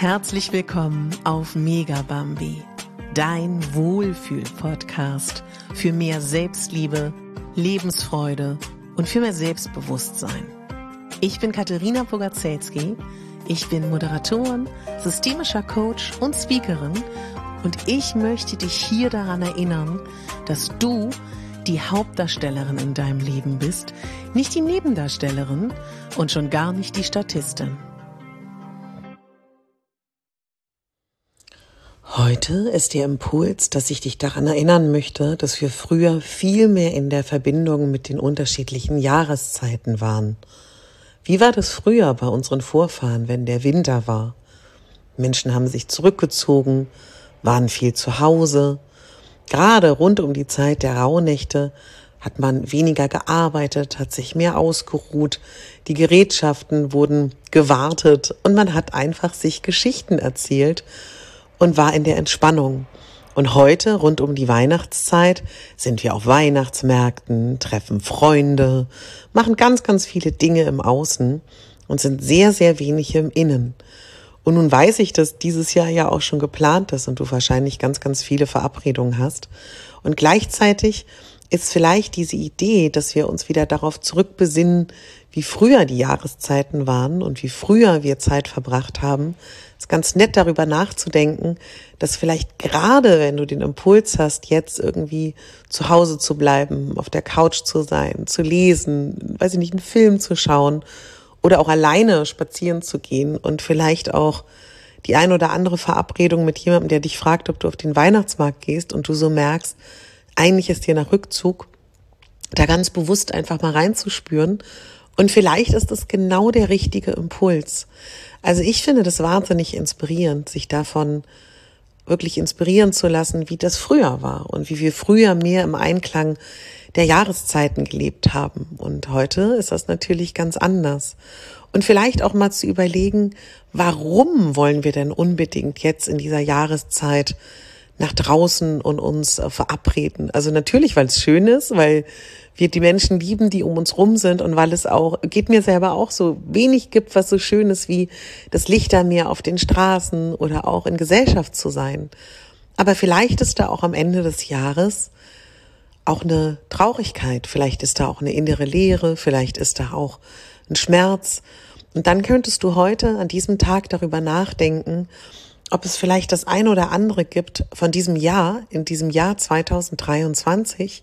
Herzlich willkommen auf Mega Bambi, dein Wohlfühl-Podcast für mehr Selbstliebe, Lebensfreude und für mehr Selbstbewusstsein. Ich bin Katharina Pogacelski, ich bin Moderatorin, systemischer Coach und Speakerin und ich möchte dich hier daran erinnern, dass du die Hauptdarstellerin in deinem Leben bist, nicht die Nebendarstellerin und schon gar nicht die Statistin. Heute ist der Impuls, dass ich dich daran erinnern möchte, dass wir früher viel mehr in der Verbindung mit den unterschiedlichen Jahreszeiten waren. Wie war das früher bei unseren Vorfahren, wenn der Winter war? Menschen haben sich zurückgezogen, waren viel zu Hause. Gerade rund um die Zeit der Rauhnächte hat man weniger gearbeitet, hat sich mehr ausgeruht, die Gerätschaften wurden gewartet und man hat einfach sich Geschichten erzählt und war in der Entspannung. Und heute, rund um die Weihnachtszeit, sind wir auf Weihnachtsmärkten, treffen Freunde, machen ganz, ganz viele Dinge im Außen und sind sehr, sehr wenig im Innen. Und nun weiß ich, dass dieses Jahr ja auch schon geplant ist und du wahrscheinlich ganz, ganz viele Verabredungen hast. Und gleichzeitig ist vielleicht diese Idee, dass wir uns wieder darauf zurückbesinnen, wie früher die Jahreszeiten waren und wie früher wir Zeit verbracht haben, ist ganz nett darüber nachzudenken, dass vielleicht gerade, wenn du den Impuls hast, jetzt irgendwie zu Hause zu bleiben, auf der Couch zu sein, zu lesen, weiß ich nicht, einen Film zu schauen oder auch alleine spazieren zu gehen und vielleicht auch die ein oder andere Verabredung mit jemandem, der dich fragt, ob du auf den Weihnachtsmarkt gehst und du so merkst, eigentlich ist dir nach Rückzug, da ganz bewusst einfach mal reinzuspüren. Und vielleicht ist es genau der richtige Impuls. Also ich finde das wahnsinnig inspirierend, sich davon wirklich inspirieren zu lassen, wie das früher war und wie wir früher mehr im Einklang der Jahreszeiten gelebt haben. Und heute ist das natürlich ganz anders. Und vielleicht auch mal zu überlegen, warum wollen wir denn unbedingt jetzt in dieser Jahreszeit nach draußen und uns verabreden? Also natürlich, weil es schön ist, weil wir die Menschen lieben, die um uns rum sind und weil es auch, geht mir selber auch so, wenig gibt, was so schön ist wie das Lichtermeer auf den Straßen oder auch in Gesellschaft zu sein. Aber vielleicht ist da auch am Ende des Jahres auch eine Traurigkeit, vielleicht ist da auch eine innere Leere, vielleicht ist da auch ein Schmerz. Und dann könntest du heute an diesem Tag darüber nachdenken, ob es vielleicht das ein oder andere gibt von diesem Jahr, in diesem Jahr 2023,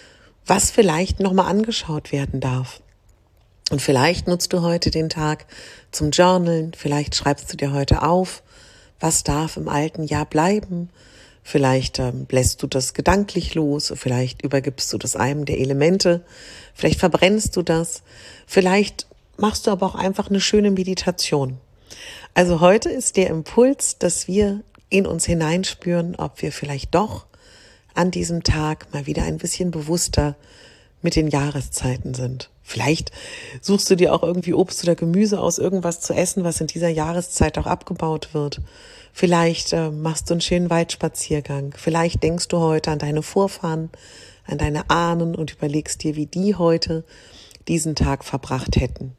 was vielleicht nochmal angeschaut werden darf. Und vielleicht nutzt du heute den Tag zum Journalen, vielleicht schreibst du dir heute auf, was darf im alten Jahr bleiben, vielleicht lässt du das gedanklich los, vielleicht übergibst du das einem der Elemente, vielleicht verbrennst du das, vielleicht machst du aber auch einfach eine schöne Meditation. Also heute ist der Impuls, dass wir in uns hineinspüren, ob wir vielleicht doch an diesem Tag mal wieder ein bisschen bewusster mit den Jahreszeiten sind. Vielleicht suchst du dir auch irgendwie Obst oder Gemüse aus, irgendwas zu essen, was in dieser Jahreszeit auch abgebaut wird. Vielleicht machst du einen schönen Waldspaziergang. Vielleicht denkst du heute an deine Vorfahren, an deine Ahnen und überlegst dir, wie die heute diesen Tag verbracht hätten.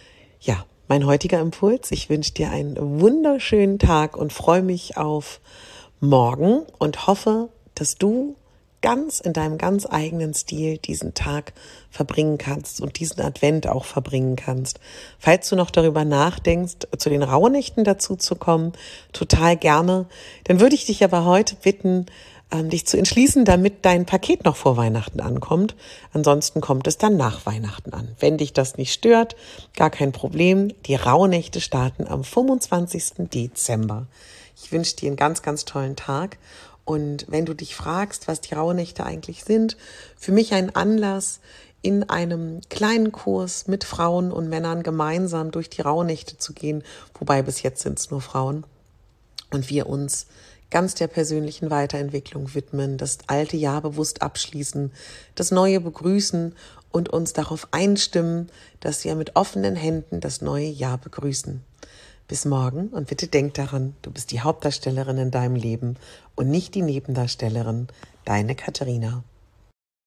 Ja, mein heutiger Impuls. Ich wünsche dir einen wunderschönen Tag und freue mich auf morgen und hoffe, dass du ganz in deinem ganz eigenen Stil diesen Tag verbringen kannst und diesen Advent auch verbringen kannst. Falls du noch darüber nachdenkst, zu den Rauhnächten dazu zu kommen, total gerne. Dann würde ich dich aber heute bitten, dich zu entschließen, damit dein Paket noch vor Weihnachten ankommt. Ansonsten kommt es dann nach Weihnachten an. Wenn dich das nicht stört, gar kein Problem. Die Rauhnächte starten am 25. Dezember. Ich wünsche dir einen ganz, ganz tollen Tag. Und wenn du dich fragst, was die Rauhnächte eigentlich sind, für mich ein Anlass, in einem kleinen Kurs mit Frauen und Männern gemeinsam durch die Rauhnächte zu gehen, wobei bis jetzt sind es nur Frauen, und wir uns ganz der persönlichen Weiterentwicklung widmen, das alte Jahr bewusst abschließen, das neue begrüßen und uns darauf einstimmen, dass wir mit offenen Händen das neue Jahr begrüßen. Bis morgen und bitte denk daran, du bist die Hauptdarstellerin in deinem Leben und nicht die Nebendarstellerin. Deine Katharina.